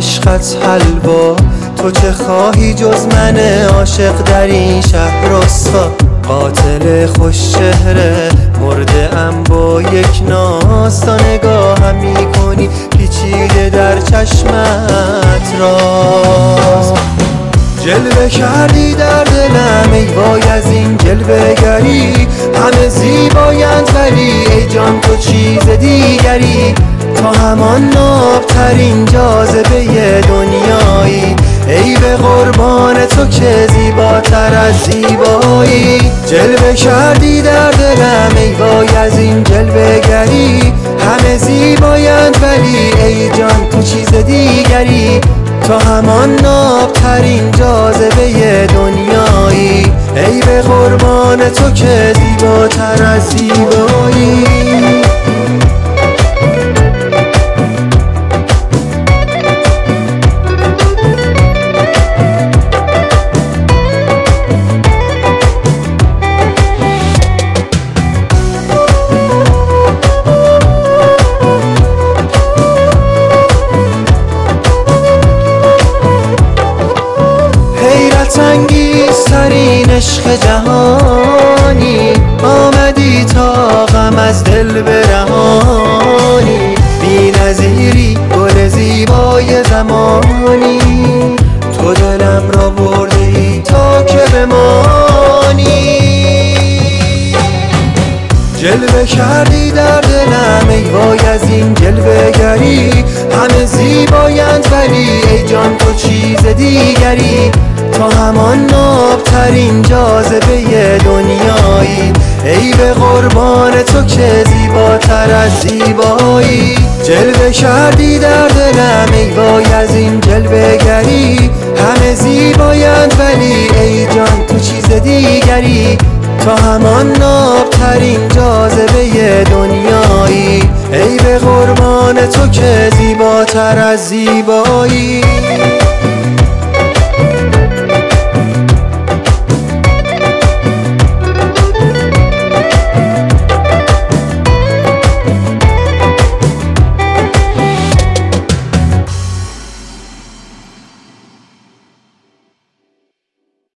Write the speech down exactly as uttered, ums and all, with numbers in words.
عشقت حلوا. تو چه خواهی جز من عاشق در این شهر رسوا؟ قاتل خوش چهره مرده ام با یک ناز، تا نگاهم میکنی پیچیده در چشمت راز. جلوه کردی در دلم ای وای از این جلوه گری، همه زیبایند ولی ای جان تو چیز دیگری. تا همان نابترین جاذبه دنیایی، ای به قربان تو که زیباتر از زیبایی. جلوه کردی در دلم ای وای از این جلوه گری، همه زیبایند ولی ای جان تو چیز دیگری. تا همان نابترین جاذبه دنیایی، ای به قربان تو که زیباتر از زیبایی. انگیزترین عشق جهانی، آمدی تا غم از دل برهانی. بی نظیری گل زیبای زمانی، تو دلم را بردی تا که بمانی. جلوه کردی در دلم ای وای از این جلوه گری، همه زیبایند ولی ای جان تو چیز دیگری. تا همان نابترین جاذبه دنیایی، ای به قربان تو که زیباتر از زیبایی. جلوه کردی در دلم ای وای از این جلوه گری، همه زیبایند ولی ای جان تو چیز دیگری. تا همان نابترین جاذبه دنیایی، ای به قربان تو که زیباتر از زیبایی.